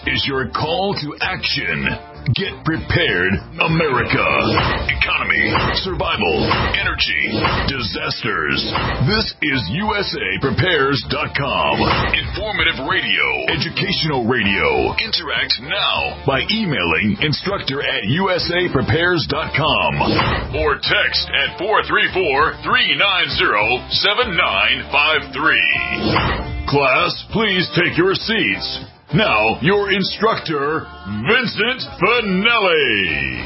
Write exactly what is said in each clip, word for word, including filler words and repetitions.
is your call to action. Get prepared, America. Economy, survival, energy, disasters. This is U S A Prepares dot com. Informative radio, educational radio. Interact now by emailing instructor at U S A Prepares dot com or text at four three four, three nine zero, seven nine five three. Class, please take your seats. Now, your instructor, Vincent Finelli.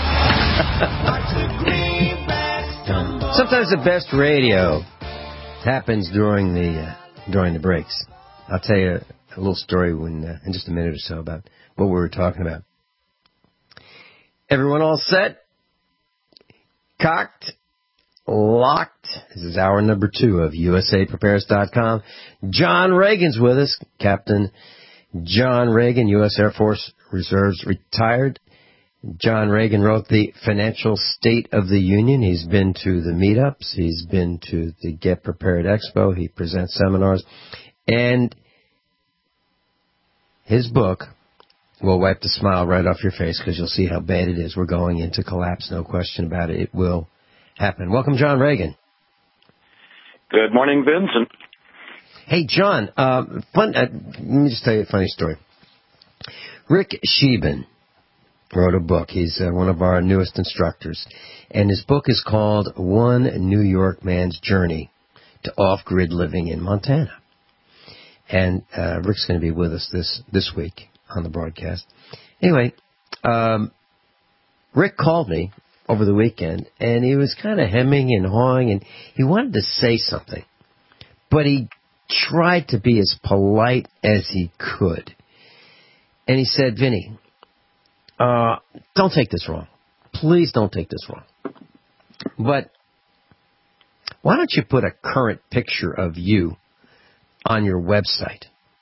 Sometimes the best radio happens during the uh, during the breaks. I'll tell you a, a little story when uh, in just a minute or so about what we were talking about. Everyone all set? Cocked? Locked? This is hour number two of U S A Prepares dot com. John Reagan's with us, Captain John Reagan, U S Air Force Reserves retired. John Reagan wrote the Financial State of the Union. He's been to the meetups. He's been to the Get Prepared Expo. He presents seminars. And his book will wipe the smile right off your face because you'll see how bad it is. We're going into collapse, no question about it. It will happen. Welcome, John Reagan. Good morning, Vincent. Hey, John, uh, fun, uh, let me just tell you a funny story. Rick Sheben wrote a book. He's uh, one of our newest instructors. And his book is called One New York Man's Journey to Off-Grid Living in Montana. And uh, Rick's going to be with us this, this week on the broadcast. Anyway, um, Rick called me over the weekend, and he was kind of hemming and hawing, and he wanted to say something. But he tried to be as polite as he could. And he said, Vinny, uh, don't take this wrong. Please don't take this wrong. But why don't you put a current picture of you on your website?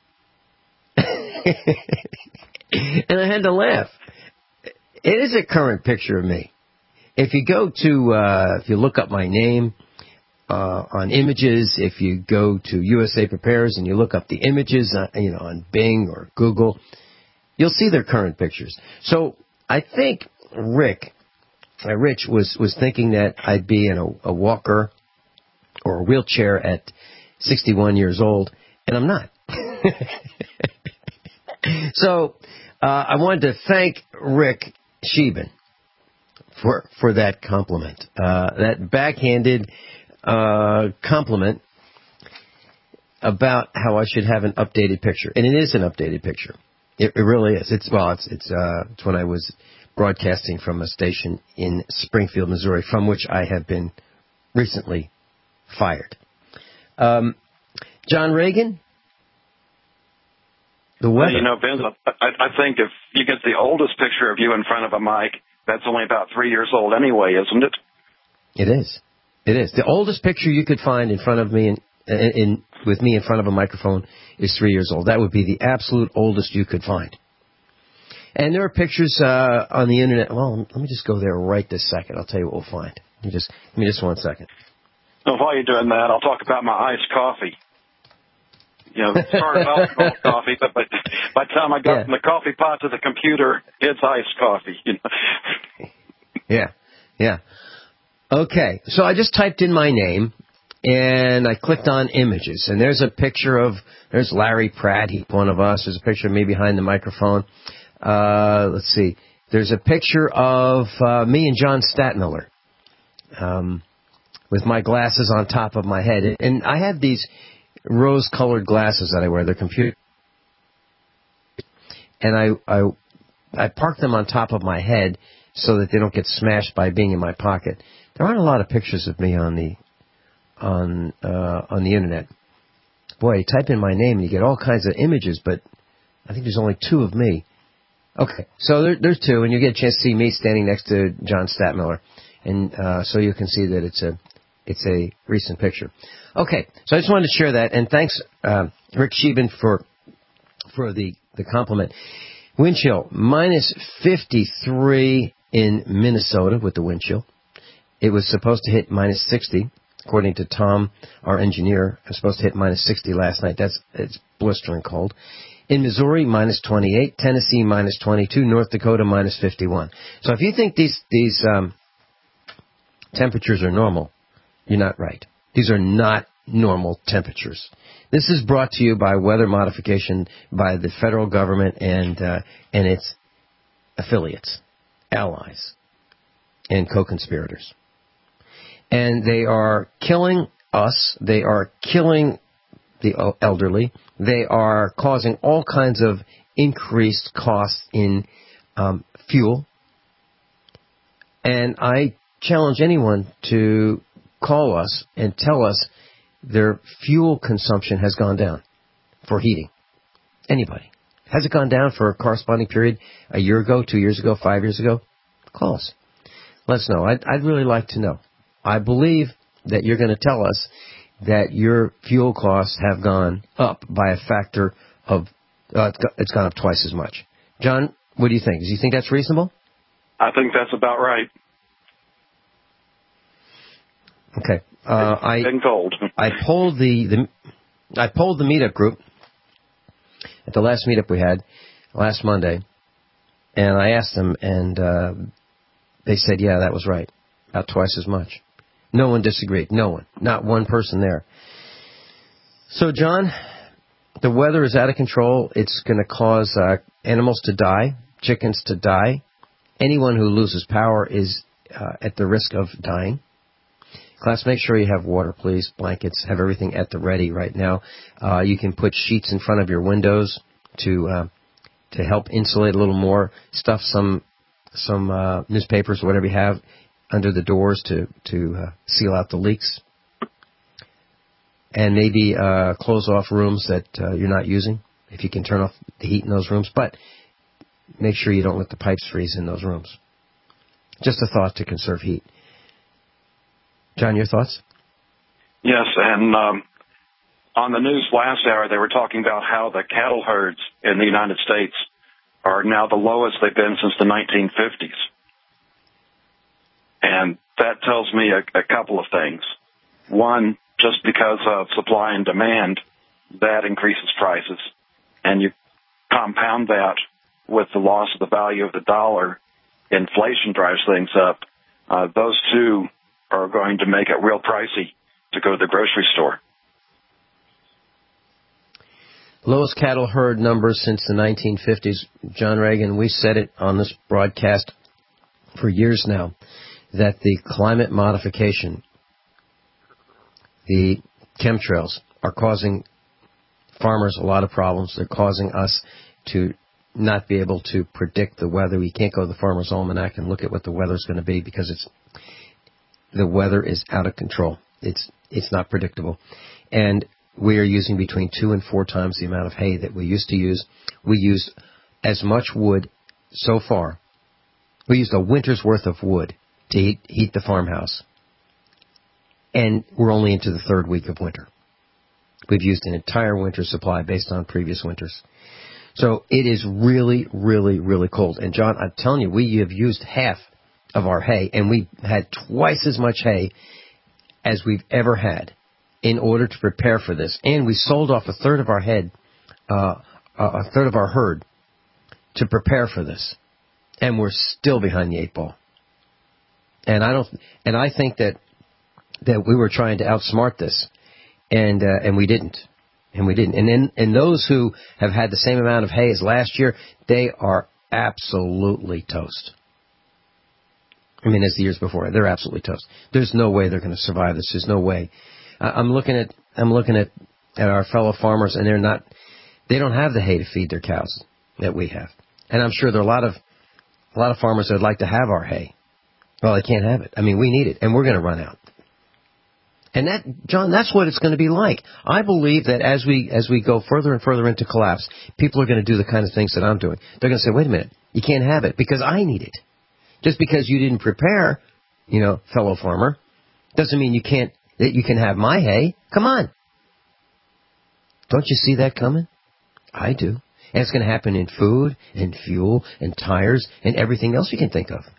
And I had to laugh. It is a current picture of me. If you go to, uh, if you look up my name, Uh, on images, if you go to U S A Prepares and you look up the images, uh, you know, on Bing or Google, you'll see their current pictures. So I think Rick, uh, Rich was, was thinking that I'd be in a, a walker or a wheelchair at sixty-one years old, and I'm not. So uh, I wanted to thank Rick Sheben for for that compliment, uh, that backhanded Uh, compliment about how I should have an updated picture, and it is an updated picture. It, it really is. It's well, it's it's uh, it's when I was broadcasting from a station in Springfield, Missouri, from which I have been recently fired. Um, John Reagan, the weather. Well, you know, Vince, I, I think if you get the oldest picture of you in front of a mic, that's only about three years old anyway, isn't it? It is. It is. The oldest picture you could find in front of me, in, in, in with me in front of a microphone, is three years old. That would be the absolute oldest you could find. And there are pictures uh, on the internet. Well, let me just go there right this second. I'll tell you what we'll find. Let me just, give me just one second. Well, while you're doing that, I'll talk about my iced coffee. You know, it started out with coffee, but by, by the time I got Yeah. from the coffee pot to the computer, it's iced coffee. You know? Yeah, yeah. Okay, so I just typed in my name, and I clicked on images, and there's a picture of, there's Larry Pratt, he's one of us. There's a picture of me behind the microphone. Uh, let's see. There's a picture of uh, me and John Statmiller um, with my glasses on top of my head. And I have these rose-colored glasses that I wear. They're computer. And I, I, I park them on top of my head so that they don't get smashed by being in my pocket. There aren't a lot of pictures of me on the on uh, on the internet. Boy, you type in my name and you get all kinds of images, but I think there's only two of me. Okay, so there, there's two, and you get a chance to see me standing next to John Statmiller, and uh, so you can see that it's a it's a recent picture. Okay, so I just wanted to share that, and thanks, uh, Rick Sheben, for for the the compliment. Wind chill minus fifty-three in Minnesota with the wind chill. It was supposed to hit minus sixty, according to Tom, our engineer. It was supposed to hit minus sixty last night. That's it's blistering cold. In Missouri, minus twenty-eight. Tennessee, minus twenty-two. North Dakota, minus fifty-one. So if you think these these um, temperatures are normal, you're not right. These are not normal temperatures. This is brought to you by weather modification by the federal government and uh, and its affiliates, allies, and co-conspirators. And they are killing us. They are killing the elderly. They are causing all kinds of increased costs in um, fuel. And I challenge anyone to call us and tell us their fuel consumption has gone down for heating. Anybody. Has it gone down for a corresponding period a year ago, two years ago, five years ago? Call us. Let us know. I'd, I'd really like to know. I believe that you're going to tell us that your fuel costs have gone up by a factor of, uh, it's gone up twice as much. John, what do you think? Do you think that's reasonable? I think that's about right. Okay. Uh, I, been told. I polled the, the, I polled the meetup group at the last meetup we had last Monday, and I asked them, and uh, they said, yeah, that was right, about twice as much. No one disagreed. No one. Not one person there. So, John, the weather is out of control. It's going to cause uh, animals to die, chickens to die. Anyone who loses power is uh, at the risk of dying. Class, make sure you have water, please. Blankets, have everything at the ready right now. Uh, you can put sheets in front of your windows to uh, to help insulate a little more. Stuff some some uh, newspapers or whatever you have under the doors to, to uh, seal out the leaks. And maybe uh, close off rooms that uh, you're not using, if you can turn off the heat in those rooms. But make sure you don't let the pipes freeze in those rooms. Just a thought to conserve heat. John, your thoughts? Yes, and um, on the news last hour, they were talking about how the cattle herds in the United States are now the lowest they've been since the nineteen fifties. And that tells me a, a couple of things. One, just because of supply and demand, that increases prices. And you compound that with the loss of the value of the dollar, inflation drives things up. Uh, those two are going to make it real pricey to go to the grocery store. Lowest cattle herd numbers since the nineteen fifties. John Reagan, we said it on this broadcast for years now, that the climate modification, the chemtrails, are causing farmers a lot of problems. They're causing us to not be able to predict the weather. We can't go to the Farmer's Almanac and look at what the weather's going to be because it's the weather is out of control. It's it's not predictable. And we are using between two and four times the amount of hay that we used to use. We used as much wood so far. We used a winter's worth of wood to heat, heat the farmhouse. And we're only into the third week of winter. We've used an entire winter supply based on previous winters. So it is really, really, really cold. And John, I'm telling you, we have used half of our hay, and we had twice as much hay as we've ever had in order to prepare for this. And we sold off a third of our head, uh, a third of our herd to prepare for this. And we're still behind the eight ball. And I don't, and I think that that we were trying to outsmart this, and uh, and we didn't, and we didn't. And then, and those who have had the same amount of hay as last year, they are absolutely toast. I mean, as the years before, they're absolutely toast. There's no way they're going to survive this. There's no way. Uh, I'm looking at I'm looking at at our fellow farmers, and they're not. They don't have the hay to feed their cows that we have, and I'm sure there are a lot of a lot of farmers that would like to have our hay. Well, they can't have it. I mean, we need it, and we're going to run out. And that, John, that's what it's going to be like. I believe that as we as we go further and further into collapse, people are going to do the kind of things that I'm doing. They're going to say, wait a minute, you can't have it because I need it. Just because you didn't prepare, you know, fellow farmer, doesn't mean you can't, that you can have my hay. Come on. Don't you see that coming? I do. And it's going to happen in food, and fuel, and tires, and everything else you can think of.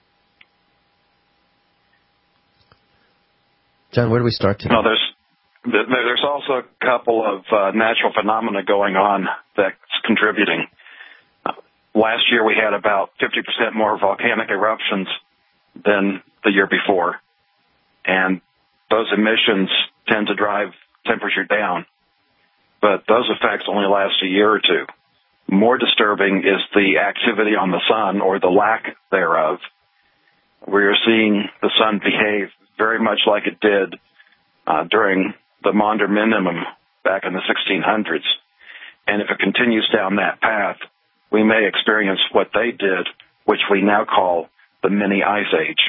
John, where do we start today? No, there's There's also a couple of uh, natural phenomena going on that's contributing. Uh, last year we had about fifty percent more volcanic eruptions than the year before, and those emissions tend to drive temperature down. But those effects only last a year or two. More disturbing is the activity on the sun, or the lack thereof. We are seeing the sun behave very much like it did uh, during the Maunder Minimum back in the sixteen hundreds. And if it continues down that path, we may experience what they did, which we now call the mini ice age.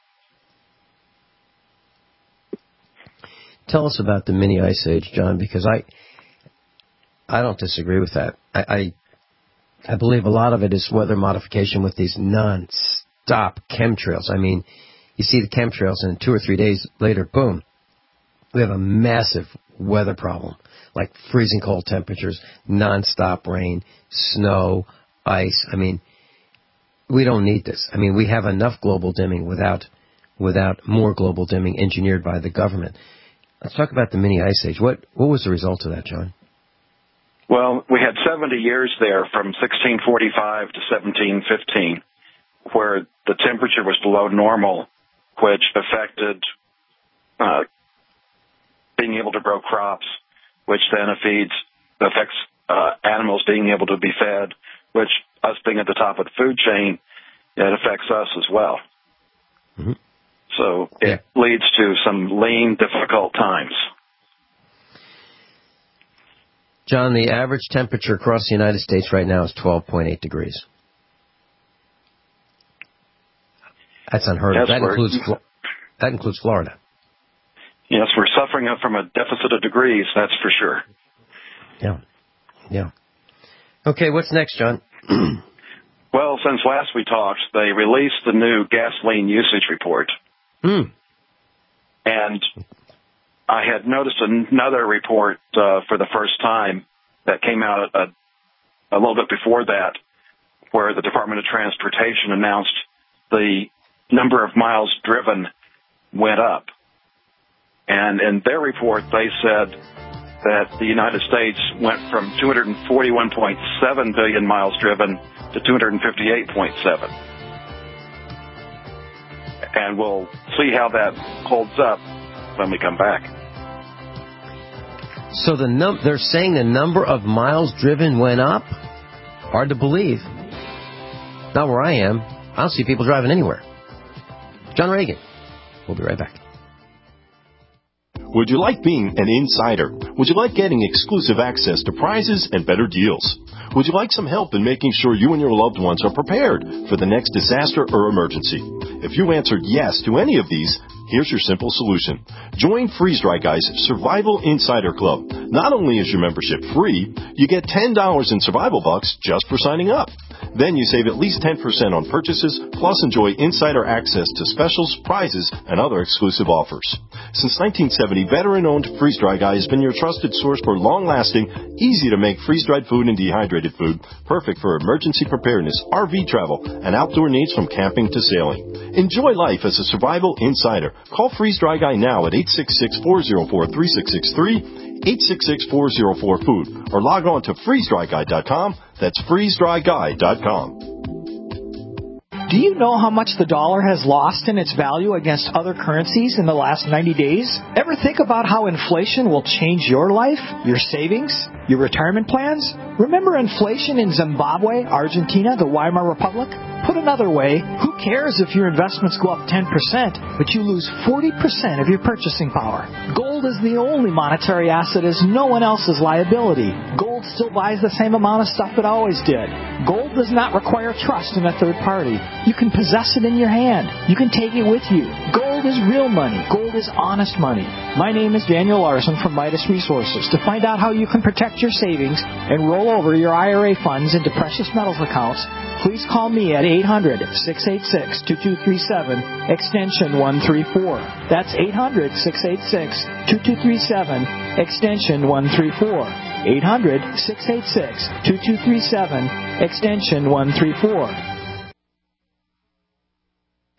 Tell us about the mini ice age, John, because I I don't disagree with that. I, I I believe a lot of it is weather modification with these non-stop chemtrails. I mean, you see the chemtrails, and two or three days later, boom, we have a massive weather problem, like freezing cold temperatures, non-stop rain, snow, ice. I mean, we don't need this. I mean, we have enough global dimming without without more global dimming engineered by the government. Let's talk about the mini ice age. What what was the result of that, John? Well, we had seventy years there from sixteen forty-five to seventeen fifteen, where the temperature was below normal, which affected uh, being able to grow crops, which then feeds, affects uh, animals being able to be fed, which, us being at the top of the food chain, it affects us as well. Mm-hmm. So it yeah. leads to some lean, difficult times. John, the average temperature across the United States right now is twelve point eight degrees. That's unheard of. Yes, that includes that includes Florida. Yes, we're suffering from a deficit of degrees, that's for sure. Yeah, yeah. Okay, what's next, John? Well, since last we talked, they released the new gasoline usage report. Hmm. And I had noticed another report uh, for the first time that came out a, a little bit before that, where the Department of Transportation announced the number of miles driven went up. And in their report, they said that the United States went from two hundred forty-one point seven billion miles driven to two hundred fifty-eight point seven. And we'll see how that holds up when we come back. So the num- they're saying the number of miles driven went up? Hard to believe. Not where I am. I don't see people driving anywhere. John Reagan. We'll be right back. Would you like being an insider? Would you like getting exclusive access to prizes and better deals? Would you like some help in making sure you and your loved ones are prepared for the next disaster or emergency? If you answered yes to any of these, here's your simple solution. Join Freeze Dry Guy's Survival Insider Club. Not only is your membership free, you get ten dollars in survival bucks just for signing up. Then you save at least ten percent on purchases, plus enjoy insider access to specials, prizes, and other exclusive offers. Since nineteen seventy, veteran-owned Freeze Dry Guy has been your trusted source for long-lasting, easy-to-make freeze-dried food and dehydrated food, perfect for emergency preparedness, R V travel, and outdoor needs from camping to sailing. Enjoy life as a survival insider. Call Freeze Dry Guy now at eight six six, four zero four, three six six three, eight six six, four zero four, food, or log on to freeze dry guy dot com. That's freeze dry guy dot com. Do you know how much the dollar has lost in its value against other currencies in the last ninety days? Ever think about how inflation will change your life, your savings, your retirement plans? Remember inflation in Zimbabwe, Argentina, the Weimar Republic? Put another way, who cares if your investments go up ten percent, but you lose forty percent of your purchasing power? Gold is the only monetary asset as no one else's liability. Gold still buys the same amount of stuff it always did. Gold does not require trust in a third party. You can possess it in your hand. You can take it with you. Gold is real money. Gold is honest money. My name is Daniel Larson from Midas Resources. To find out how you can protect your savings and roll over your I R A funds into precious metals accounts, please call me at eight hundred, six eight six, two two three seven, extension one three four. That's eight hundred, six eight six, two two three seven, extension one three four. eight hundred, six eight six, two two three seven, extension one three four.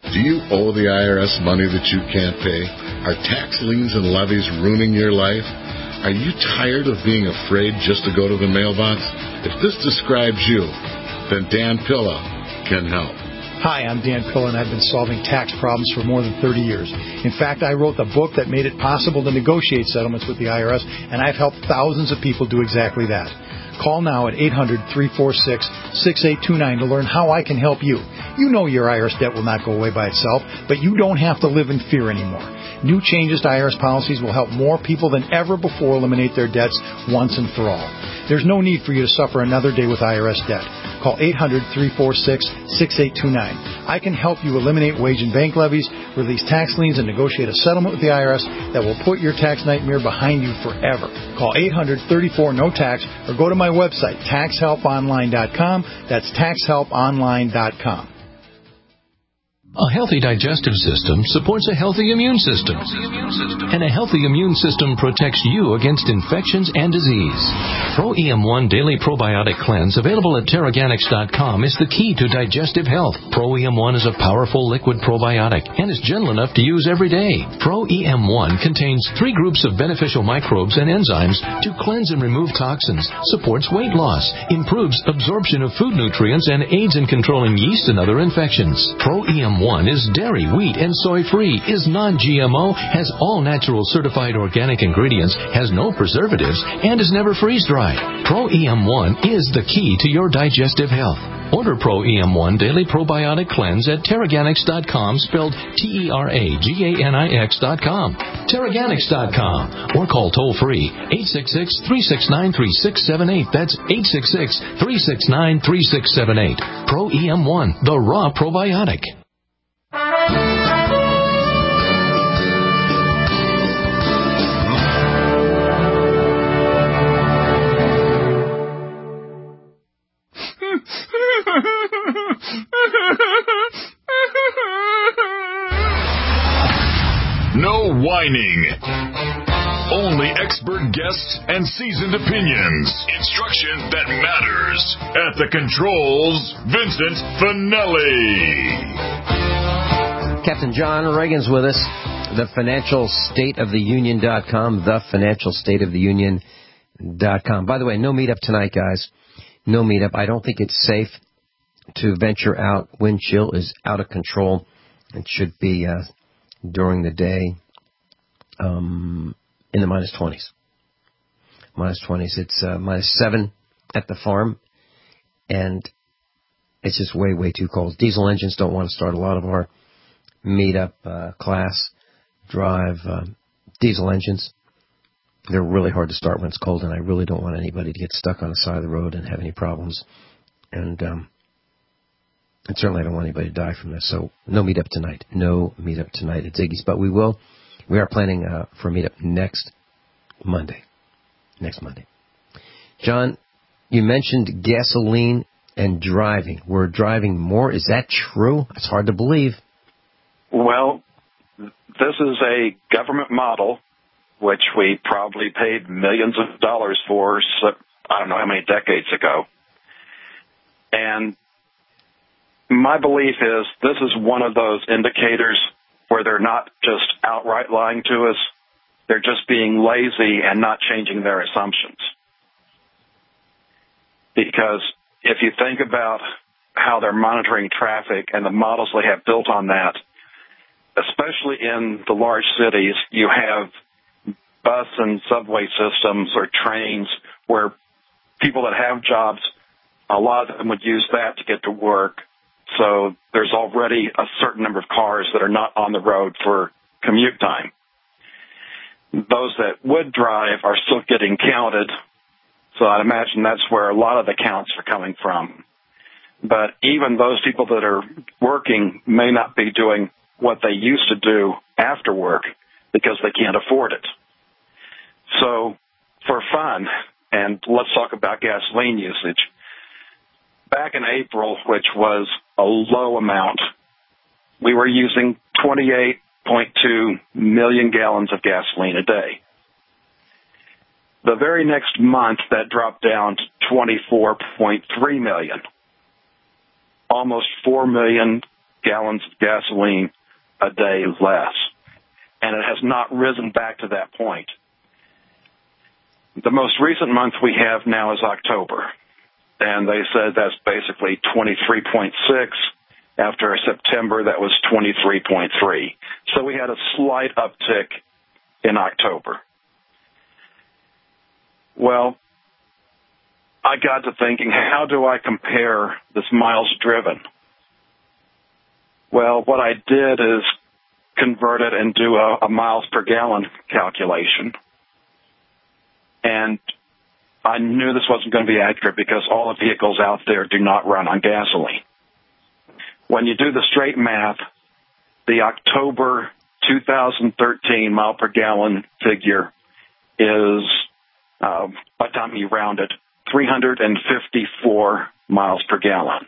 Do you owe the I R S money that you can't pay? Are tax liens and levies ruining your life? Are you tired of being afraid just to go to the mailbox? If this describes you, then Dan Pilla can help. Hi, I'm Dan Pilla, and I've been solving tax problems for more than thirty years. In fact, I wrote the book that made it possible to negotiate settlements with the I R S, and I've helped thousands of people do exactly that. Call now at eight hundred, three four six, six eight two nine to learn how I can help you. You know your I R S debt will not go away by itself, but you don't have to live in fear anymore. New changes to I R S policies will help more people than ever before eliminate their debts once and for all. There's no need for you to suffer another day with I R S debt. Call eight hundred, three four six, six eight two nine. I can help you eliminate wage and bank levies, release tax liens, and negotiate a settlement with the I R S that will put your tax nightmare behind you forever. Call eight hundred, thirty-four, no tax or go to my website, tax help online dot com. That's tax help online dot com. A healthy digestive system supports a healthy immune system. And a healthy immune system protects you against infections and disease. Pro E M one Daily Probiotic Cleanse, available at Terraganics dot com, is the key to digestive health. Pro E M one is a powerful liquid probiotic and is gentle enough to use every day. Pro E M one contains three groups of beneficial microbes and enzymes to cleanse and remove toxins, supports weight loss, improves absorption of food nutrients, and aids in controlling yeast and other infections. Pro E M one is dairy, wheat, and soy-free, is non-G M O, has all natural certified organic ingredients, has no preservatives, and is never freeze-dried. Pro E M one is the key to your digestive health. Order Pro E M one Daily Probiotic Cleanse at Terraganics dot com, spelled T E R A G A N I X dot com. Terraganics dot com. Or call toll-free eight six six, three six nine, three six seven eight. That's eight six six, three six nine, three six seven eight. Pro E M one, the raw probiotic. No whining. Only expert guests and seasoned opinions. Instruction that matters. At the controls, Vincent Finelli. Captain John Reagan's with us. The financial state of the union dot com. The financial state of the union dot com. By the way, no meetup tonight, guys. No meetup. I don't think it's safe to venture out. Wind chill is out of control. It should be uh, during the day um, in the minus twenties. Minus twenties. It's uh, minus seven at the farm, and it's just way, way too cold. Diesel engines don't want to start. A lot of our meetup uh, class drive uh, diesel engines. They're really hard to start when it's cold, and I really don't want anybody to get stuck on the side of the road and have any problems. And um, and certainly I don't want anybody to die from this. So no meetup tonight. No meetup tonight at Ziggy's. But we will. We are planning uh, for a meetup next Monday. Next Monday. John, you mentioned gasoline and driving. We're driving more. Is that true? It's hard to believe. Well, this is a government model, which we probably paid millions of dollars for, so, I don't know how many decades ago. And my belief is this is one of those indicators where they're not just outright lying to us, they're just being lazy and not changing their assumptions. Because if you think about how they're monitoring traffic and the models they have built on that, especially in the large cities, you have bus and subway systems or trains where people that have jobs, a lot of them would use that to get to work. So there's already a certain number of cars that are not on the road for commute time. Those that would drive are still getting counted, so I'd imagine that's where a lot of the counts are coming from. But even those people that are working may not be doing what they used to do after work because they can't afford it. So for fun, and let's talk about gasoline usage. Back in April, which was a low amount, we were using twenty-eight point two million gallons of gasoline a day. The very next month, that dropped down to twenty-four point three million, almost four million gallons of gasoline a day less. And it has not risen back to that point. The most recent month we have now is October. And they said that's basically twenty-three point six. After September, that was twenty-three point three. So we had a slight uptick in October. Well, I got to thinking, how do I compare this miles driven? Well, what I did is convert it and do a, a miles per gallon calculation. And I knew this wasn't going to be accurate because all the vehicles out there do not run on gasoline. When you do the straight math, the October two thousand thirteen mile per gallon figure is, uh, by the time you round it, three hundred fifty-four miles per gallon.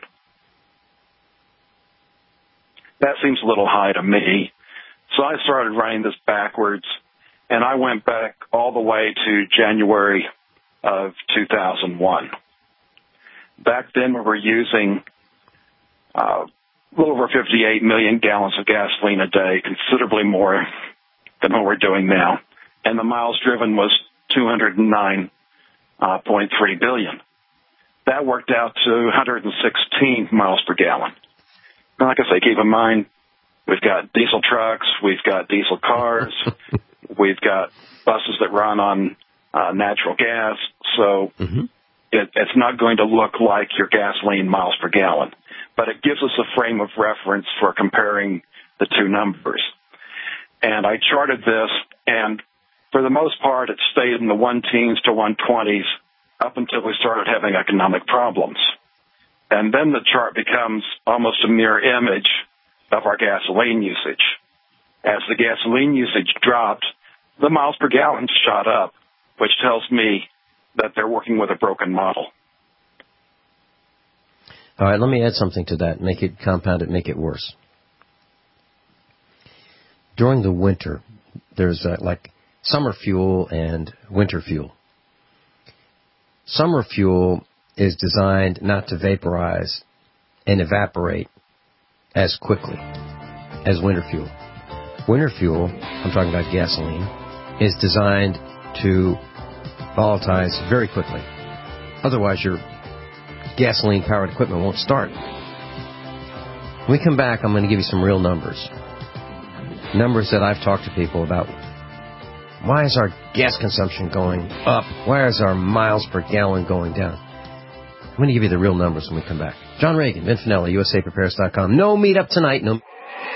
That seems a little high to me. So I started running this backwards, and I went back all the way to January of two thousand one. Back then we were using uh, a little over fifty-eight million gallons of gasoline a day, considerably more than what we're doing now. And the miles driven was two hundred nine point three billion. That worked out to one hundred sixteen miles per gallon. And like I say, keep in mind, we've got diesel trucks, we've got diesel cars, we've got buses that run on uh, natural gas. So mm-hmm. it, it's not going to look like your gasoline miles per gallon. But it gives us a frame of reference for comparing the two numbers. And I charted this, and for the most part, it stayed in the one-teens to one-twenties up until we started having economic problems. And then the chart becomes almost a mirror image of our gasoline usage. As the gasoline usage dropped, the miles per gallon shot up, which tells me that they're working with a broken model. All right, let me add something to that, make it compound it, make it worse. During the winter, there's uh, like summer fuel and winter fuel. Summer fuel is designed not to vaporize and evaporate as quickly as winter fuel. Winter fuel, I'm talking about gasoline, is designed to volatilize very quickly. Otherwise, your gasoline-powered equipment won't start. When we come back, I'm going to give you some real numbers. Numbers that I've talked to people about. Why is our gas consumption going up? Why is our miles per gallon going down? I'm going to give you the real numbers when we come back. John Reagan, Vin Finelli, U S A Prepares dot com. No meetup tonight. No.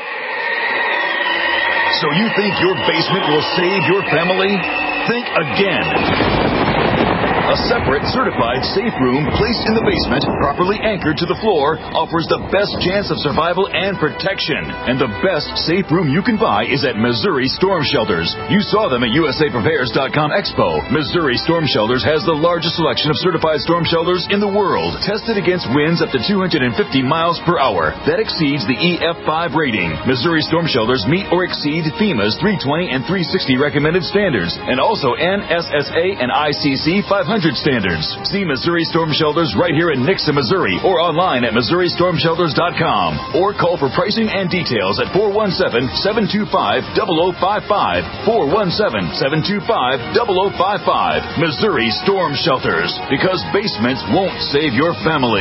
So you think your basement will save your family? Think again. A separate, certified safe room placed in the basement, properly anchored to the floor, offers the best chance of survival and protection. And the best safe room you can buy is at Missouri Storm Shelters. You saw them at U S A Prepares dot com Expo. Missouri Storm Shelters has the largest selection of certified storm shelters in the world, tested against winds up to two hundred fifty miles per hour. That exceeds the E F five rating. Missouri Storm Shelters meet or exceed FEMA's three twenty and three sixty recommended standards, and also N S S A and I C C five hundred standards. See Missouri Storm Shelters right here in Nixa, Missouri, or online at Missouri Storm Shelters dot com, or call for pricing and details at four one seven, seven two five, zero zero five five, four one seven, seven two five, zero zero five five. Missouri Storm Shelters, because basements won't save your family.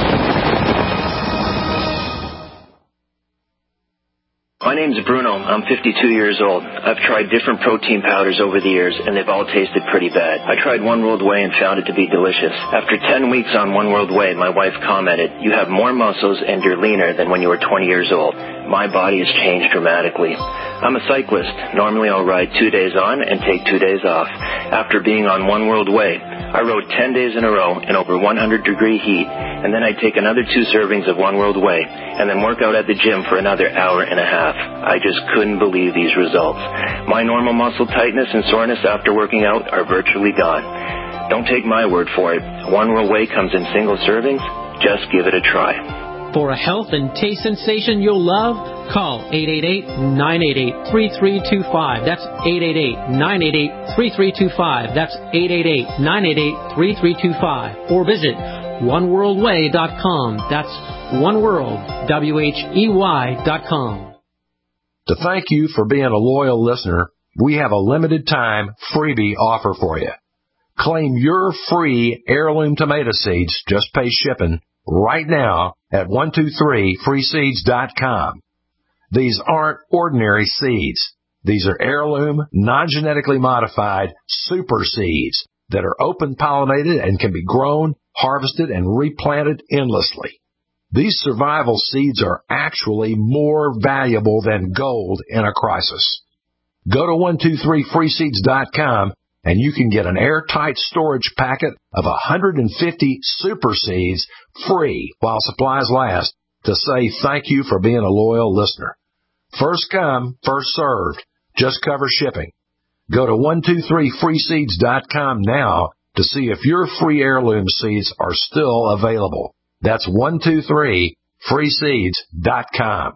My name's Bruno. I'm fifty-two years old. I've tried different protein powders over the years, and they've all tasted pretty bad. I tried One World Whey and found it to be delicious. After ten weeks on One World Whey, my wife commented, "You have more muscles and you're leaner than when you were twenty years old." My body has changed dramatically. I'm a cyclist. Normally I'll ride two days on and take two days off. After being on One World Whey, I rode ten days in a row in over one hundred degree heat, and then I'd take another two servings of One World Whey, and then work out at the gym for another hour and a half. I just couldn't believe these results. My normal muscle tightness and soreness after working out are virtually gone. Don't take my word for it. One World Whey comes in single servings. Just give it a try. For a health and taste sensation you'll love, call eight eight eight, nine eight eight, three three two five. That's eight eight eight, nine eight eight, three three two five. That's eight eight eight, nine eight eight, three three two five. Or visit one world way dot com. That's one world, W H E Y dot com. To thank you for being a loyal listener, we have a limited time freebie offer for you. Claim your free heirloom tomato seeds, just pay shipping, right now at one two three free seeds dot com. These aren't ordinary seeds. These are heirloom, non-genetically modified super seeds that are open-pollinated and can be grown, harvested, and replanted endlessly. These survival seeds are actually more valuable than gold in a crisis. Go to one two three free seeds dot com and you can get an airtight storage packet of one hundred fifty super seeds free while supplies last to say thank you for being a loyal listener. First come, first served. Just cover shipping. Go to one two three free seeds dot com now to see if your free heirloom seeds are still available. That's one two three free seeds dot com.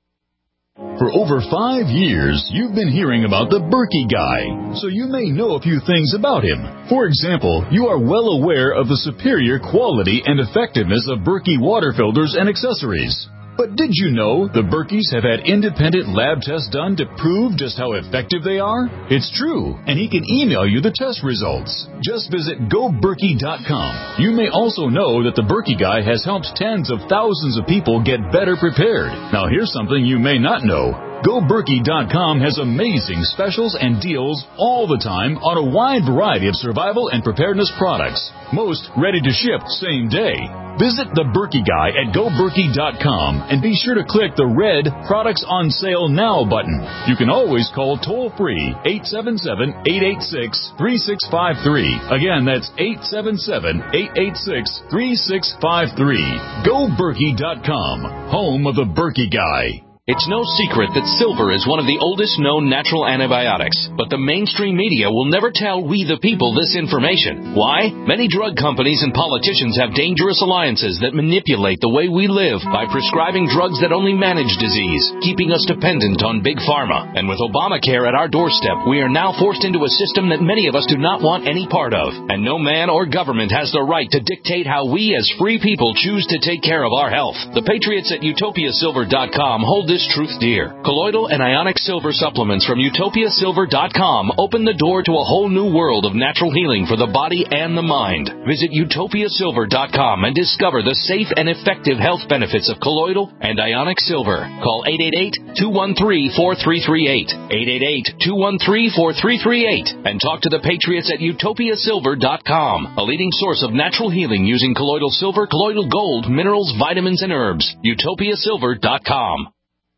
For over five years, you've been hearing about the Berkey Guy, so you may know a few things about him. For example, you are well aware of the superior quality and effectiveness of Berkey water filters and accessories. But did you know the Berkeys have had independent lab tests done to prove just how effective they are? It's true, and he can email you the test results. Just visit go berkey dot com. You may also know that the Berkey Guy has helped tens of thousands of people get better prepared. Now here's something you may not know. go berkey dot com has amazing specials and deals all the time on a wide variety of survival and preparedness products. Most ready to ship same day. Visit the Berkey Guy at go berkey dot com and be sure to click the red Products on Sale Now button. You can always call toll-free eight seven seven, eight eight six, three six five three. Again, that's eight seven seven, eight eight six, three six five three. go berkey dot com, home of the Berkey Guy. It's no secret that silver is one of the oldest known natural antibiotics, but the mainstream media will never tell we the people this information. Why? Many drug companies and politicians have dangerous alliances that manipulate the way we live by prescribing drugs that only manage disease, keeping us dependent on big pharma. And with Obamacare at our doorstep, we are now forced into a system that many of us do not want any part of. And no man or government has the right to dictate how we as free people choose to take care of our health. The patriots at utopia silver dot com hold this truth dear. Colloidal and ionic silver supplements from utopia silver dot com open the door to a whole new world of natural healing for the body and the mind. Visit utopia silver dot com and discover the safe and effective health benefits of colloidal and ionic silver. Call eight eight eight, two one three, four three three eight, eight eight eight, two one three, four three three eight, and talk to the patriots at utopia silver dot com, a leading source of natural healing using colloidal silver, colloidal gold, minerals, vitamins, and herbs. utopia silver dot com.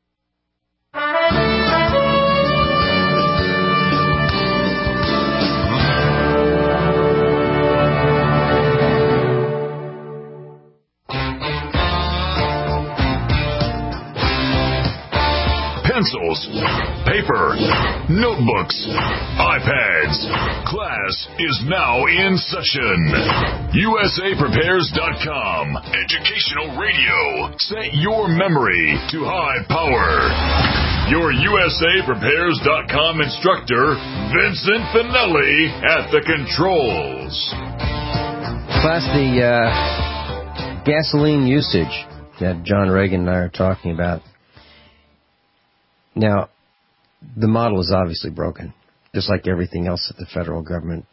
Pencils, paper, notebooks, iPads. Class is now in session. U S A Prepares dot com. Educational radio. Set your memory to high power. Your U S A Prepares dot com instructor, Vincent Finelli, at the controls. Class, the uh, gasoline usage that John Reagan and I are talking about. Now, the model is obviously broken, just like everything else that the federal government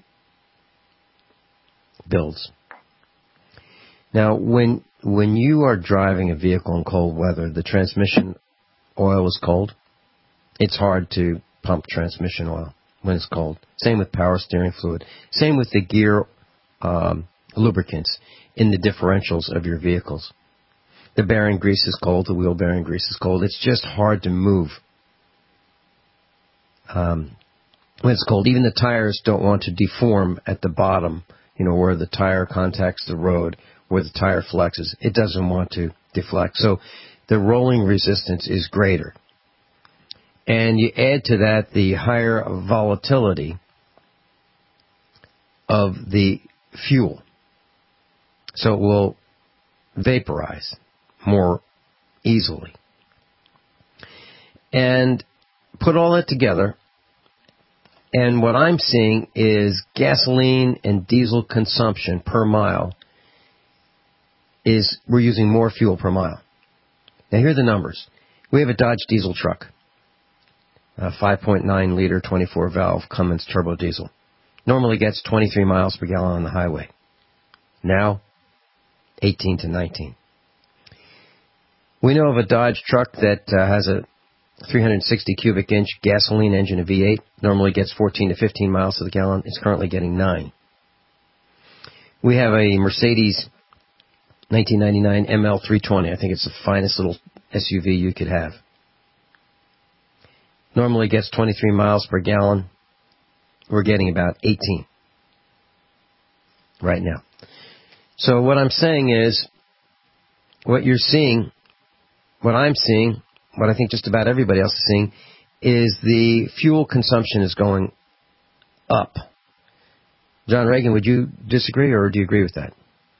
builds. Now, when when you are driving a vehicle in cold weather, the transmission oil is cold. It's hard to pump transmission oil when it's cold. Same with power steering fluid. Same with the gear um, lubricants in the differentials of your vehicles. The bearing grease is cold. The wheel bearing grease is cold. It's just hard to move um, when it's cold. Even the tires don't want to deform at the bottom, you know, where the tire contacts the road, where the tire flexes. It doesn't want to deflect. So the rolling resistance is greater. And you add to that the higher volatility of the fuel. So it will vaporize more easily. And put all that together, and what I'm seeing is gasoline and diesel consumption per mile is we're using more fuel per mile. Now, here are the numbers. We have a Dodge diesel truck, a five point nine liter, twenty-four valve Cummins turbo diesel. Normally gets twenty-three miles per gallon on the highway. Now, eighteen to nineteen. We know of a Dodge truck that uh, has a three hundred sixty cubic inch gasoline engine, a V eight. Normally gets fourteen to fifteen miles to the gallon. It's currently getting nine. We have a Mercedes nineteen ninety-nine M L three twenty. I think it's the finest little S U V you could have. Normally gets twenty-three miles per gallon. We're getting about eighteen right now. So what I'm saying is, what you're seeing, what I'm seeing, what I think just about everybody else is seeing, is the fuel consumption is going up. John Reagan, would you disagree, or do you agree with that?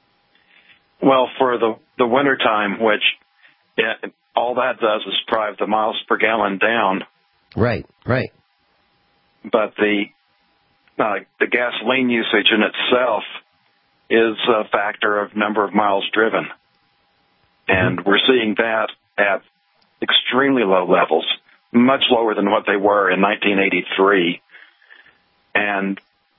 Well, for the, the wintertime, which it, all that does is drive the miles per gallon down. Right, right. But the uh, the gasoline usage in itself is a factor of number of miles driven. And mm-hmm. we're seeing that at extremely low levels, much lower than what they were in nineteen eighty-three. And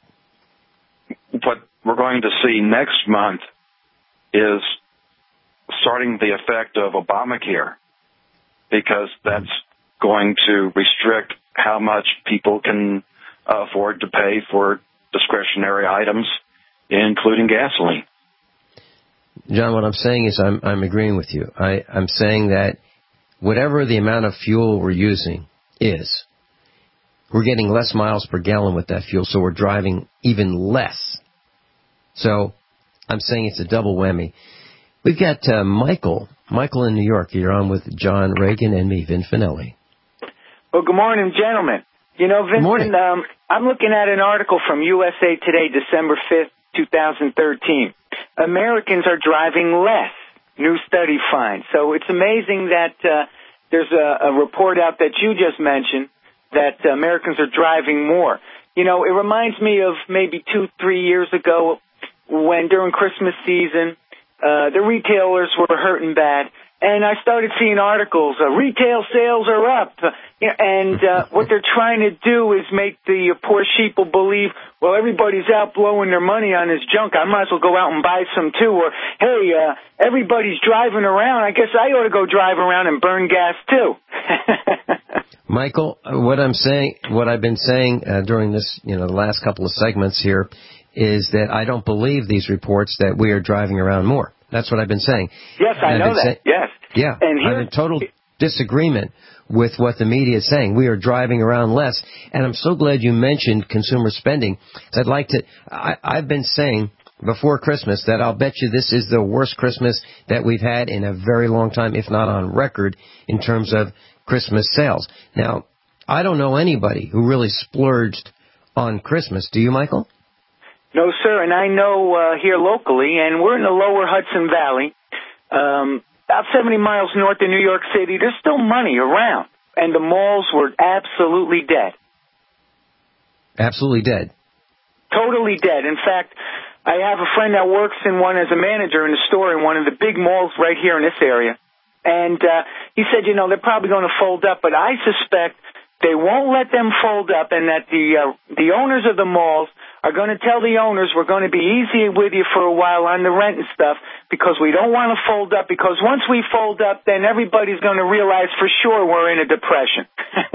what we're going to see next month is starting the effect of Obamacare, because that's going to restrict how much people can afford to pay for discretionary items, including gasoline. John, what I'm saying is I'm, I'm agreeing with you. I, I'm saying that whatever the amount of fuel we're using is, we're getting less miles per gallon with that fuel, so we're driving even less. So I'm saying it's a double whammy. We've got uh, Michael. Michael in New York. You're on with John Reagan and me, Vin Finelli. Well, good morning, gentlemen. You know, Vincent, um, I'm looking at an article from U S A Today, December fifth, twenty thirteen. Americans are driving less, new study finds. So it's amazing that uh, there's a, a report out that you just mentioned that uh, Americans are driving more. You know, it reminds me of maybe two, three years ago when during Christmas season, uh, the retailers were hurting bad. And I started seeing articles, uh, retail sales are up. Uh, you know, and uh, what they're trying to do is make the uh, poor sheeple believe, well, everybody's out blowing their money on this junk. I might as well go out and buy some too. Or, hey, uh, everybody's driving around. I guess I ought to go drive around and burn gas too. Michael, what I'm saying, what I've been saying uh, during this, you know, the last couple of segments here, is that I don't believe these reports that we are driving around more. That's what I've been saying. Yes, I know that. Say- yes. Yeah, and I'm in total disagreement with what the media is saying. We are driving around less, and I'm so glad you mentioned consumer spending. I'd like to. I, I've been saying before Christmas that I'll bet you this is the worst Christmas that we've had in a very long time, if not on record, in terms of Christmas sales. Now, I don't know anybody who really splurged on Christmas. Do you, Michael? No, sir, and I know uh, here locally, and we're in the lower Hudson Valley, um, about seventy miles north of New York City. There's still money around, and the malls were absolutely dead. Absolutely dead. Totally dead. In fact, I have a friend that works in one as a manager in a store in one of the big malls right here in this area, and uh, he said, you know, they're probably going to fold up, but I suspect they won't let them fold up, and that the uh, the owners of the malls are going to tell the owners we're going to be easy with you for a while on the rent and stuff because we don't want to fold up, because once we fold up, then everybody's going to realize for sure we're in a depression.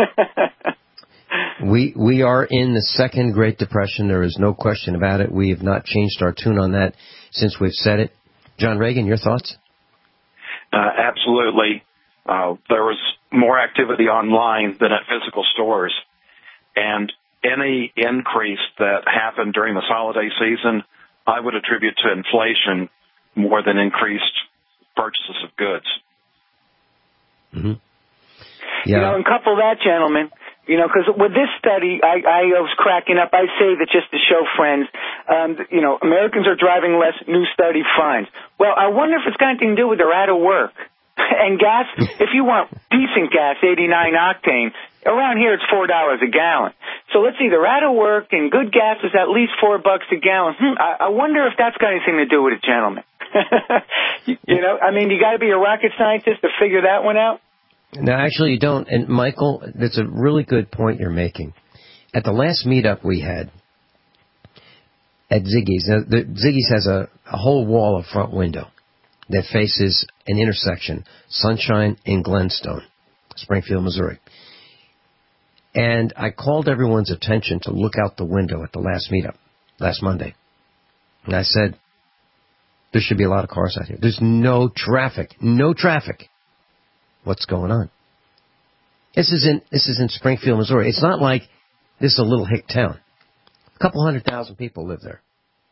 we we are in the second Great Depression. There is no question about it. We have not changed our tune on that since we've said it. John Reagan, your thoughts? Uh, absolutely. Uh, there was more activity online than at physical stores. And any increase that happened during this holiday season, I would attribute to inflation more than increased purchases of goods. Mm-hmm. Yeah. You know, and couple that, gentlemen, you know, because with this study, I, I was cracking up. I say that just to show friends, um, you know, Americans are driving less, new study finds. Well, I wonder if it's got anything to do with they're out of work. And gas, if you want decent gas, eighty-nine octane, around here it's four dollars a gallon. So let's see, they're out of work and good gas is at least four bucks a gallon. Hmm, I, I wonder if that's got anything to do with it, gentlemen. you, you know, I mean, you got to be a rocket scientist to figure that one out. No, actually, you don't. And Michael, that's a really good point you're making. At the last meetup we had at Ziggy's, uh, the, Ziggy's has a, a whole wall of front window that faces an intersection, Sunshine and Glenstone, Springfield, Missouri. And I called everyone's attention to look out the window at the last meetup, last Monday. And I said, there should be a lot of cars out here. There's no traffic. No traffic. What's going on? This is in this is in Springfield, Missouri. It's not like this is a little hick town. A couple hundred thousand people live there.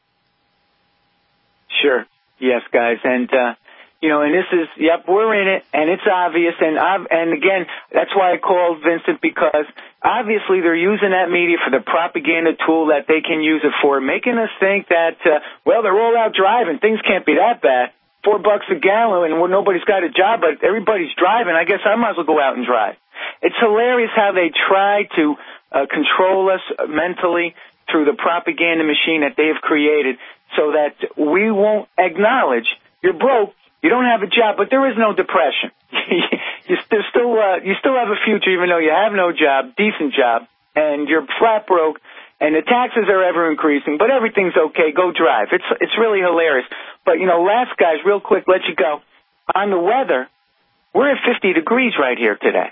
Sure. Yes, guys. And, uh, you know, and this is, yep, we're in it, and it's obvious. And, I've, and again, that's why I called Vincent, because obviously they're using that media for the propaganda tool that they can use it for, making us think that, uh, well, they're all out driving. Things can't be that bad. Four bucks a gallon, and nobody's got a job, but everybody's driving. I guess I might as well go out and drive. It's hilarious how they try to uh, control us mentally through the propaganda machine that they've created so that we won't acknowledge you're broke, you don't have a job, but there is no depression. you, still, uh, you still have a future even though you have no job, decent job, and you're flat broke, and the taxes are ever increasing, but everything's okay. Go drive. It's it's really hilarious. But, you know, last, guys, real quick, let you go. On the weather, we're at fifty degrees right here today.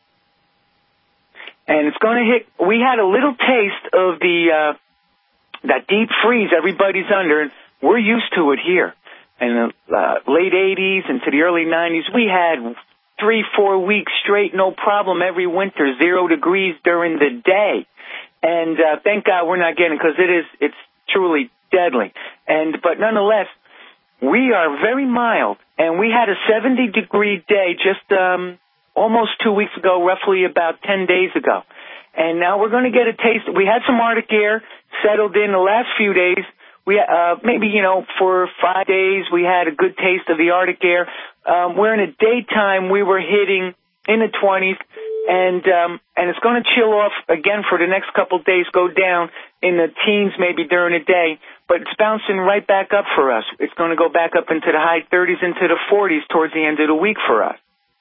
And it's going to hit, we had a little taste of the, uh, that deep freeze everybody's under, and we're used to it here. In the uh, late eighties and to the early nineties, we had three, four weeks straight, no problem, every winter, zero degrees during the day. And uh, thank God we're not getting, because it is, it's truly deadly. And, but nonetheless, we are very mild, and we had a seventy degree day just, um, almost two weeks ago, roughly about ten days ago. And now we're going to get a taste. We had some Arctic air settled in the last few days. We, uh, maybe, you know, for five days we had a good taste of the Arctic air. Um, where in the daytime we were hitting in the twenties, and, um, and it's going to chill off again for the next couple of days, go down in the teens maybe during the day, but it's bouncing right back up for us. It's going to go back up into the high thirties, into the forties towards the end of the week for us.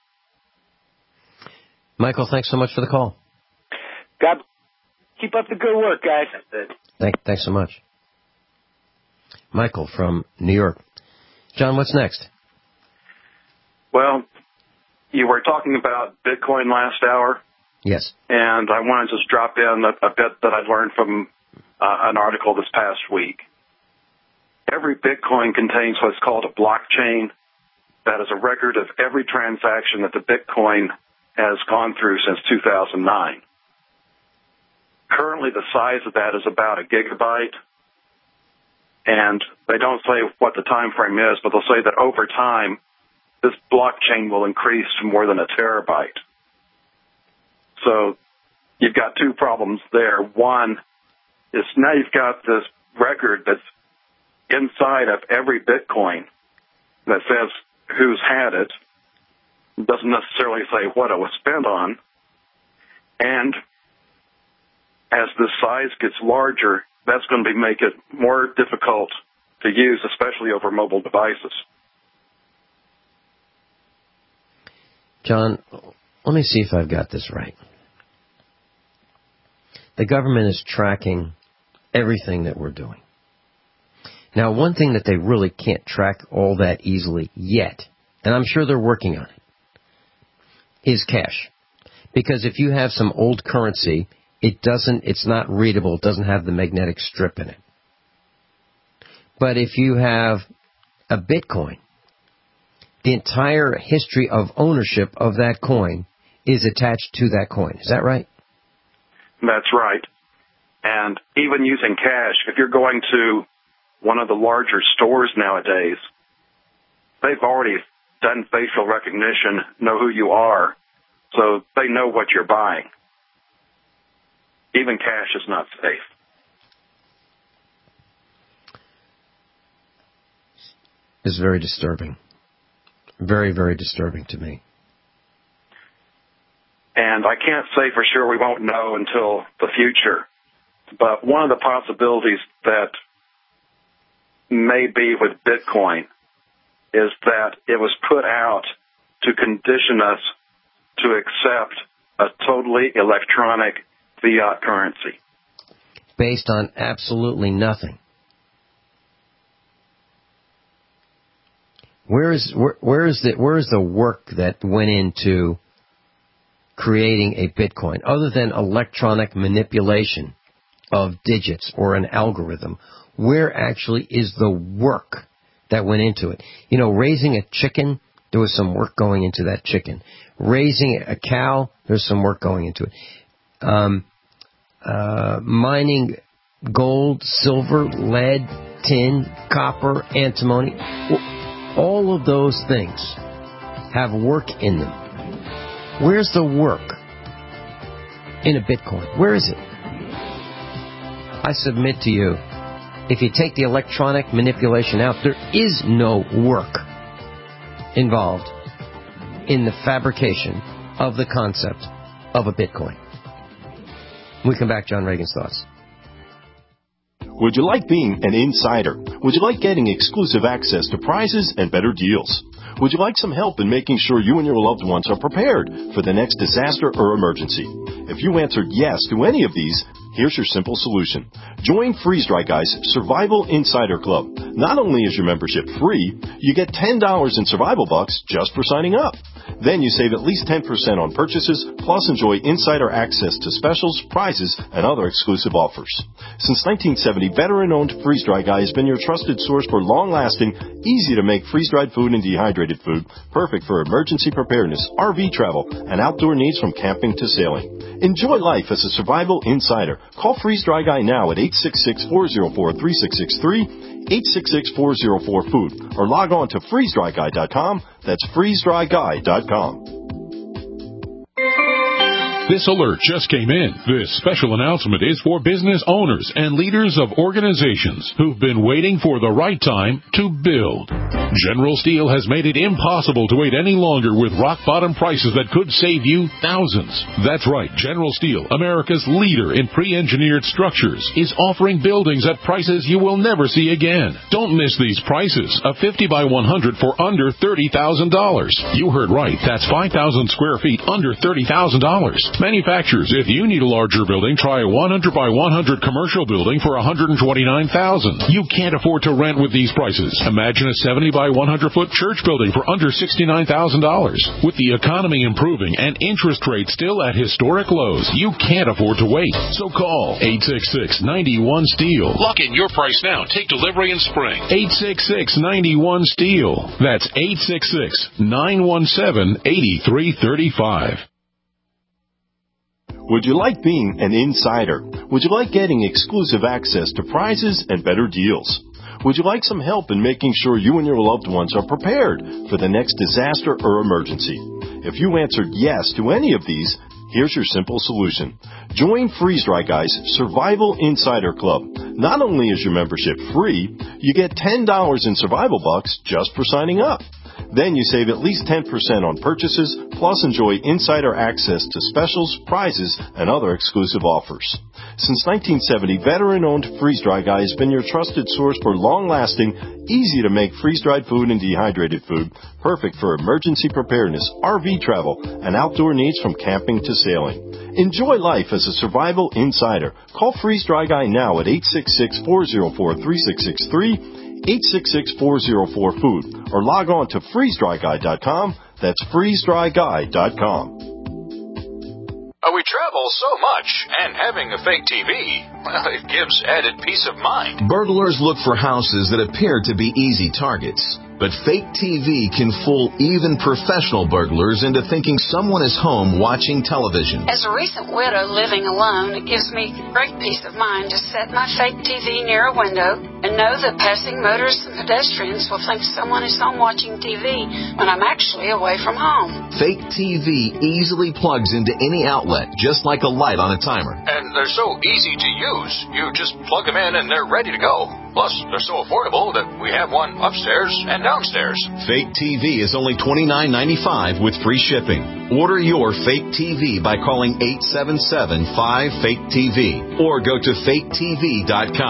Michael, thanks so much for the call. God, keep up the good work, guys. Thank, thanks so much. Michael from New York. John, what's next? Well, you were talking about Bitcoin last hour. Yes. And I want to just drop in a, a bit that I learned from uh, an article this past week. Every Bitcoin contains what's called a blockchain. That is a record of every transaction that the Bitcoin has gone through since two thousand nine. Currently, the size of that is about a gigabyte, and they don't say what the time frame is, but they'll say that over time, this blockchain will increase to more than a terabyte. So you've got two problems there. One is now you've got this record that's inside of every Bitcoin that says who's had it. It doesn't necessarily say what it was spent on. And as the size gets larger, that's going to be, make it more difficult to use, especially over mobile devices. John, let me see if I've got this right. The government is tracking everything that we're doing. Now, one thing that they really can't track all that easily yet, and I'm sure they're working on it, is cash. Because if you have some old currency, it doesn't, it's not readable, it doesn't have the magnetic strip in it. But if you have a Bitcoin, the entire history of ownership of that coin is attached to that coin. Is that right? That's right. And even using cash, if you're going to one of the larger stores nowadays, they've already done facial recognition, know who you are, so they know what you're buying. Even cash is not safe. It's very disturbing. Very, very disturbing to me. And I can't say for sure, we won't know until the future. But one of the possibilities that may be with Bitcoin is that it was put out to condition us to accept a totally electronic fiat currency. Based on absolutely nothing. Where is where, where is the where is the work that went into creating a Bitcoin, other than electronic manipulation of digits or an algorithm? Where actually is the work that went into it? You know, raising a chicken, there was some work going into that chicken. Raising a cow, there's some work going into it. Um, uh, mining gold, silver, lead, tin, copper, antimony, all of those things have work in them. Where's the work in a Bitcoin? Where is it? I submit to you, if you take the electronic manipulation out, there is no work involved in the fabrication of the concept of a Bitcoin. We come back, John Reagan's thoughts. Would you like being an insider? Would you like getting exclusive access to prizes and better deals? Would you like some help in making sure you and your loved ones are prepared for the next disaster or emergency? If you answered yes to any of these, here's your simple solution. Join Freeze Dry Guy's Survival Insider Club. Not only is your membership free, you get ten dollars in survival bucks just for signing up. Then you save at least ten percent on purchases, plus enjoy insider access to specials, prizes, and other exclusive offers. Since nineteen seventy, veteran-owned Freeze Dry Guy has been your trusted source for long-lasting, easy-to-make freeze-dried food and dehydrated food, perfect for emergency preparedness, R V travel, and outdoor needs from camping to sailing. Enjoy life as a survival insider. Call Freeze Dry Guy now at eight six six, four zero four, three six six three, eight six six, four zero four, food, or log on to freeze dry guy dot com. That's freeze dry guy dot com. This alert just came in. This special announcement is for business owners and leaders of organizations who've been waiting for the right time to build. General Steel has made it impossible to wait any longer with rock-bottom prices that could save you thousands. That's right. General Steel, America's leader in pre-engineered structures, is offering buildings at prices you will never see again. Don't miss these prices. A fifty by one hundred for under thirty thousand dollars. You heard right. That's five thousand square feet under thirty thousand dollars. Manufacturers, if you need a larger building, try a one hundred by one hundred commercial building for one hundred twenty-nine thousand dollars. You can't afford to rent with these prices. Imagine a seventy by one hundred foot church building for under sixty-nine thousand dollars. With the economy improving and interest rates still at historic lows, you can't afford to wait. So call eight six six, nine one, STEEL. Lock in your price now. Take delivery in spring. eight six six, nine one, STEEL. That's eight six six, nine one seven, eight three three five. Would you like being an insider? Would you like getting exclusive access to prizes and better deals? Would you like some help in making sure you and your loved ones are prepared for the next disaster or emergency? If you answered yes to any of these, here's your simple solution. Join Freeze Dry Guy's Survival Insider Club. Not only is your membership free, you get ten dollars in survival bucks just for signing up. Then you save at least ten percent on purchases, plus enjoy insider access to specials, prizes, and other exclusive offers. Since nineteen seventy, veteran-owned Freeze Dry Guy has been your trusted source for long-lasting, easy-to-make freeze-dried food and dehydrated food, perfect for emergency preparedness, R V travel, and outdoor needs from camping to sailing. Enjoy life as a survival insider. Call Freeze Dry Guy now at eight six six, four zero four, three six six three, eight six six, four zero four, food, or log on to freeze dry guy dot com. That's freeze dry guy dot com. We travel so much, and having a fake T V, well, it gives added peace of mind. Burglars look for houses that appear to be easy targets. But fake T V can fool even professional burglars into thinking someone is home watching television. As a recent widow living alone, it gives me great peace of mind to set my fake T V near a window and know that passing motorists and pedestrians will think someone is home watching T V when I'm actually away from home. Fake T V easily plugs into any outlet, just like a light on a timer. And they're so easy to use. You just plug them in and they're ready to go. Plus, they're so affordable that we have one upstairs and downstairs. Fake T V is only twenty-nine ninety-five with free shipping. Order your fake T V by calling eight seven seven, five, fake T V or go to fake T V dot com.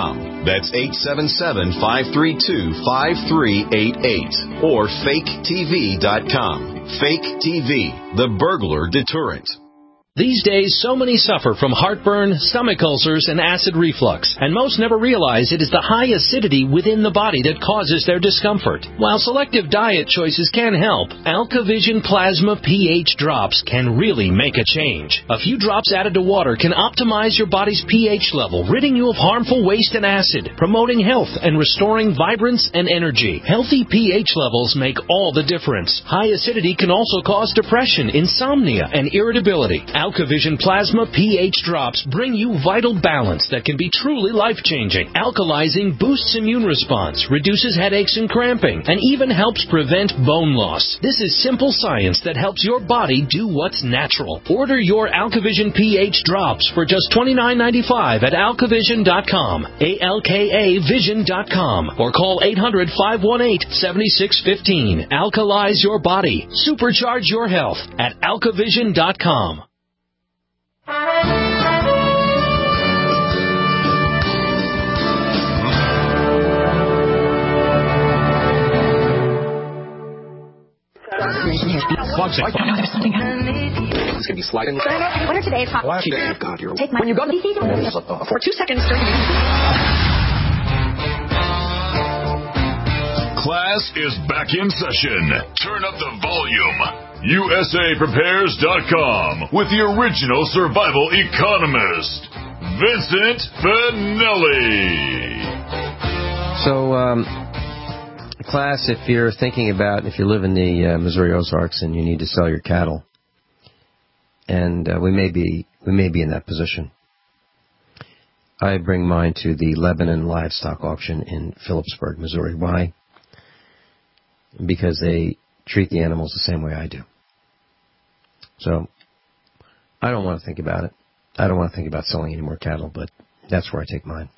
That's eight seven seven, five three two, five three eight eight or fake T V dot com. Fake T V, the burglar deterrent. These days, so many suffer from heartburn, stomach ulcers, and acid reflux, and most never realize it is the high acidity within the body that causes their discomfort. While selective diet choices can help, AlkaVision Plasma pH drops can really make a change. A few drops added to water can optimize your body's pH level, ridding you of harmful waste and acid, promoting health and restoring vibrance and energy. Healthy pH levels make all the difference. High acidity can also cause depression, insomnia, and irritability. AlkaVision Plasma pH drops bring you vital balance that can be truly life-changing. Alkalizing boosts immune response, reduces headaches and cramping, and even helps prevent bone loss. This is simple science that helps your body do what's natural. Order your AlkaVision pH drops for just twenty-nine ninety-five at alkavision dot com, A L K A vision dot com, or call eight hundred, five one eight, seven six one five. Alkalize your body. Supercharge your health at alkavision dot com. It's going to be sliding. Winner today's hot. God, you're Take my when you go to for two seconds during Class is back in session. Turn up the volume. U S A Prepares dot com with the original survival economist, Vincent Finelli. So, um, class, if you're thinking about, if you live in the uh, Missouri Ozarks and you need to sell your cattle, and uh, we may be we may be in that position. I bring mine to the Lebanon Livestock Auction in Phillipsburg, Missouri. Why? Because they treat the animals the same way I do. So, I don't want to think about it. I don't want to think about selling any more cattle, but that's where I take mine.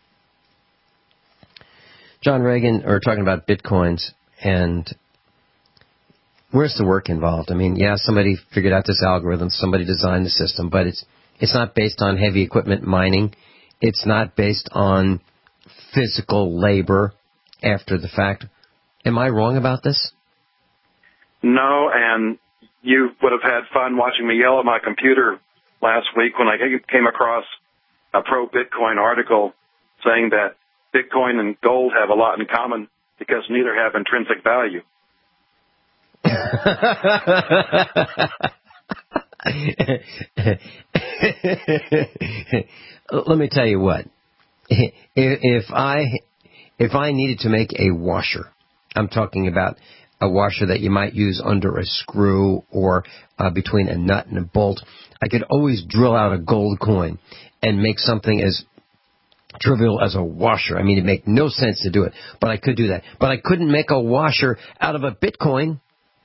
John Reagan, or talking about Bitcoins, and where's the work involved? I mean, yeah, somebody figured out this algorithm, somebody designed the system, but it's it's not based on heavy equipment mining. It's not based on physical labor after the fact. Am I wrong about this? No, and you would have had fun watching me yell at my computer last week when I came across a pro-Bitcoin article saying that Bitcoin and gold have a lot in common because neither have intrinsic value. Let me tell you what. If I if I needed to make a washer, I'm talking about a washer that you might use under a screw or uh, between a nut and a bolt, I could always drill out a gold coin and make something as trivial as a washer. I mean, it made no sense to do it, but I could do that. But I couldn't make a washer out of a Bitcoin.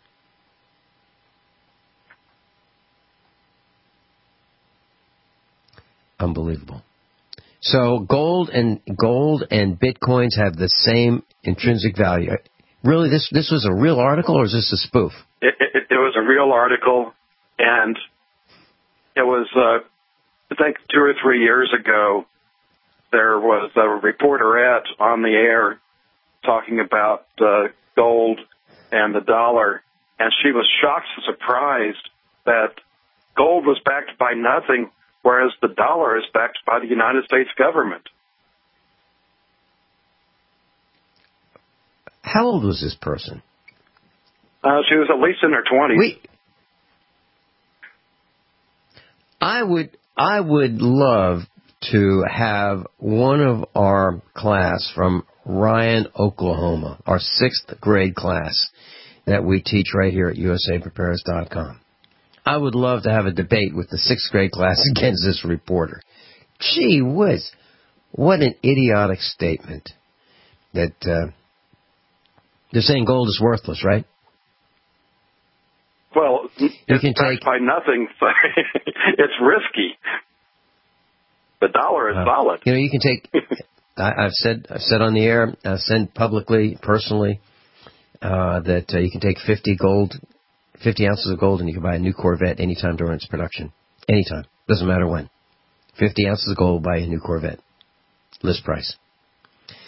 Unbelievable. So gold and gold and Bitcoins have the same intrinsic value. Really, this this was a real article, or is this a spoof? It, it, it was a real article, and it was, uh, I think, two or three years ago, there was a reporterette on the air talking about uh, gold and the dollar, and she was shocked and surprised that gold was backed by nothing, whereas the dollar is backed by the United States government. How old was this person? Uh, she was at least in her twenties. We, I would, I would love to have one of our class from Ryan, Oklahoma, our sixth grade class that we teach right here at U S A Prepares dot com. I would love to have a debate with the sixth grade class against this reporter. Gee whiz, what an idiotic statement that... Uh, They're saying gold is worthless, right? Well, you it's can backed take, by nothing. It's risky. The dollar is uh, solid. You know, you can take. I, I've said, I've said on the air, I've said publicly, personally, uh, that uh, you can take fifty gold, fifty ounces of gold, and you can buy a new Corvette anytime during its production. Anytime, doesn't matter when. Fifty ounces of gold, buy a new Corvette. List price.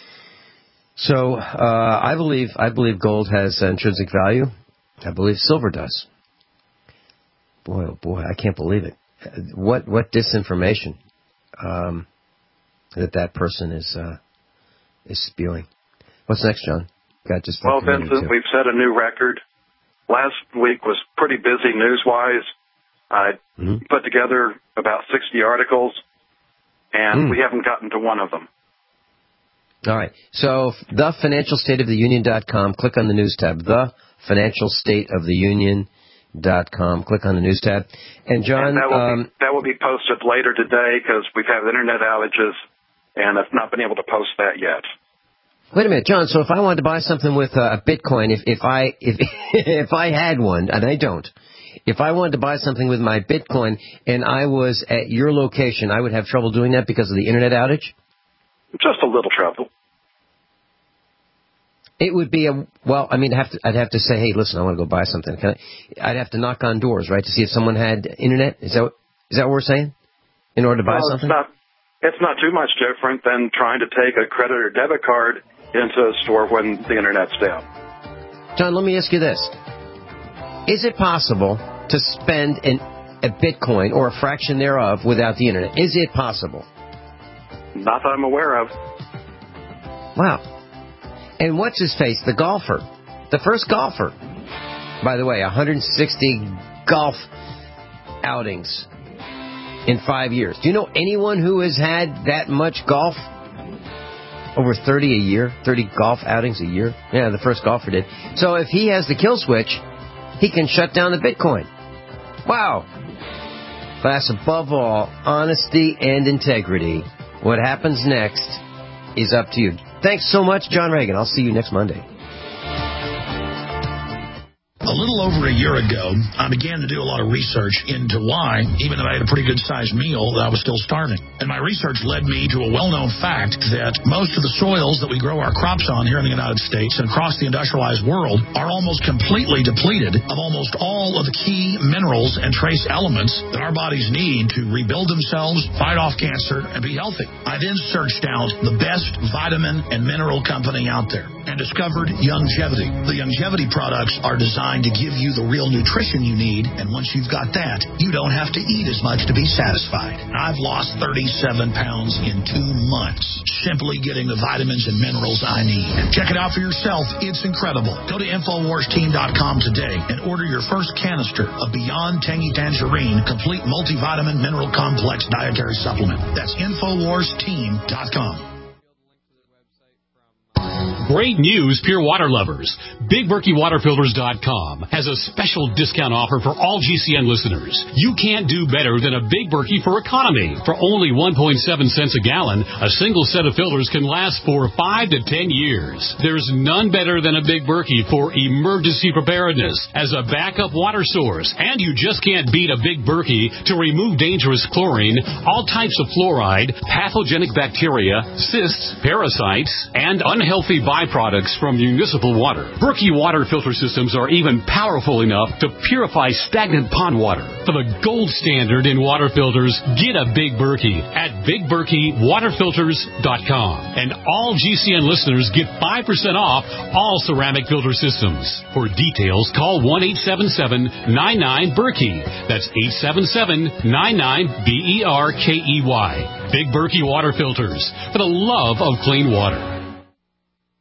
So uh, I believe I believe gold has intrinsic value. I believe silver does. Boy, oh boy, I can't believe it. What what disinformation um, that that person is uh, is spewing. What's next, John? Got just well, Vincent, we've set a new record. Last week was pretty busy news-wise. I mm-hmm. put together about sixty articles, and mm. we haven't gotten to one of them. All right. So the financial state of the union dot com, click on the news tab. the financial state of the union dot com, click on the news tab. And, John... And that, will um, be, that will be posted later today because we've had internet outages, and I've not been able to post that yet. Wait a minute, John. So if I wanted to buy something with uh, a Bitcoin, if, if I if if I had one, and I don't, if I wanted to buy something with my Bitcoin and I was at your location, I would have trouble doing that because of the internet outage? Just a little trouble. It would be a well. I mean, I'd have to, I'd have to say, hey, listen, I want to go buy something. Can I, I'd have to knock on doors, right, to see if someone had internet. Is that is that what we're saying? In order to buy well, something? It's not, it's not too much different than trying to take a credit or debit card into a store when the internet's down. John, let me ask you this: is it possible to spend an, a Bitcoin or a fraction thereof without the internet? Is it possible? Not that I'm aware of. Wow. And what's his face? The golfer. The first golfer. By the way, one hundred sixty golf outings in five years. Do you know anyone who has had that much golf? Over thirty a year? thirty golf outings a year? Yeah, the first golfer did. So if he has the kill switch, he can shut down the Bitcoin. Wow. But that's above all, honesty and integrity. What happens next is up to you. Thanks so much, John Reagan. I'll see you next Monday. A little over a year ago, I began to do a lot of research into why, even though I had a pretty good-sized meal, that I was still starving. And my research led me to a well-known fact that most of the soils that we grow our crops on here in the United States and across the industrialized world are almost completely depleted of almost all of the key minerals and trace elements that our bodies need to rebuild themselves, fight off cancer, and be healthy. I then searched out the best vitamin and mineral company out there and discovered Youngevity. The Youngevity products are designed to give you the real nutrition you need, and once you've got that, you don't have to eat as much to be satisfied. I've lost thirty-seven pounds in two months, simply getting the vitamins and minerals I need. Check it out for yourself. It's incredible. Go to Infowars Team dot com today and order your first canister of Beyond Tangy Tangerine Complete Multivitamin Mineral Complex Dietary Supplement. That's Infowars Team dot com. Great news, pure water lovers. Big Berkey Water Filters dot com has a special discount offer for all G C N listeners. You can't do better than a Big Berkey for economy. For only one point seven cents a gallon, a single set of filters can last for five to ten years. There's none better than a Big Berkey for emergency preparedness as a backup water source. And you just can't beat a Big Berkey to remove dangerous chlorine, all types of fluoride, pathogenic bacteria, cysts, parasites, and unhealthy byproducts from municipal water. Berkey water filter systems are even powerful enough to purify stagnant pond water. For the gold standard in water filters, get a Big Berkey at Big Berkey Water Filters dot com. And all G C N listeners get five percent off all ceramic filter systems. For details, call one eight seven seven, nine nine, Berkey. That's eight seven seven, nine nine, B E R K E Y. Big Berkey Water Filters, for the love of clean water.